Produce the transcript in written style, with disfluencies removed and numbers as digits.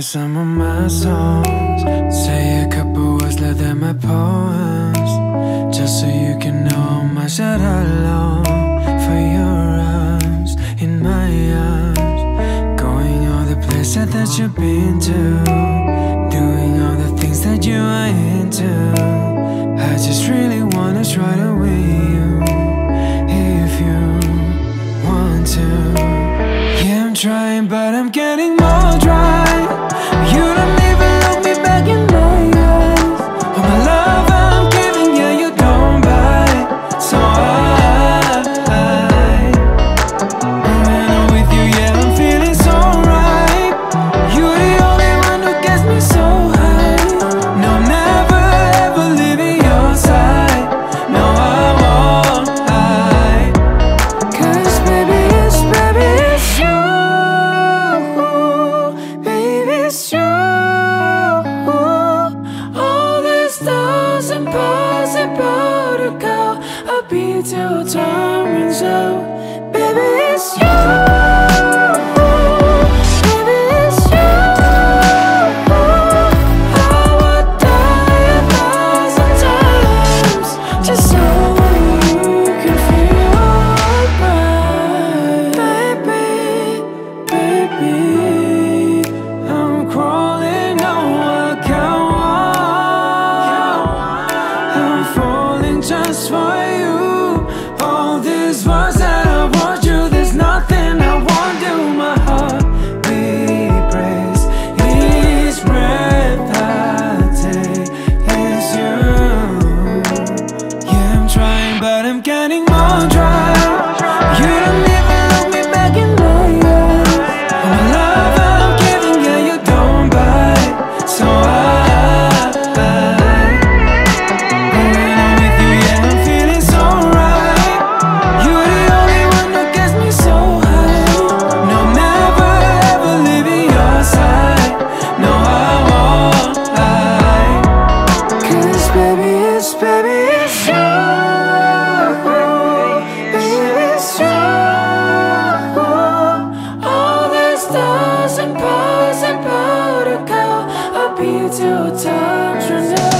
some of my songs. Say a couple words, let them my poems, just so you can know how much that I long for your arms in my arms. Going all the places that you've been to, doing all the things that you are into. I just really wanna try to win you, if you want to. Yeah, I'm trying, but I'm getting more dry. You don't even look me back in my eyes. All my love I'm giving, yeah, you don't buy. So when I'm with you, yeah, I'm feeling so right. You're the only one who gets me so high. No, I'm never ever leaving your side. No, I won't hide. 'Cause baby, it's you. Baby, it's you. All this doesn't possible to go. I'll be till time runs out. Baby, it's you. Baby, it's you. I would die 1,000 times just so you can feel right. Baby, I'm crawling on a catwalk. I'm falling just for you. All these words that I want you, there's nothing I won't do. My heart breaks each breath I take. It's you. Yeah, I'm trying, but I'm getting more dry. You don't even look me back in my eyes. All my love I'm giving, yeah, you don't buy. So when I'm with you, yeah, I'm feeling so right. You're the only one that gets me so high. No, I'm never ever leaving your side. No, I won't hide. 'Cause baby, it's you. Baby, it's you. All this doesn't possible to go. I'll be till time's run out.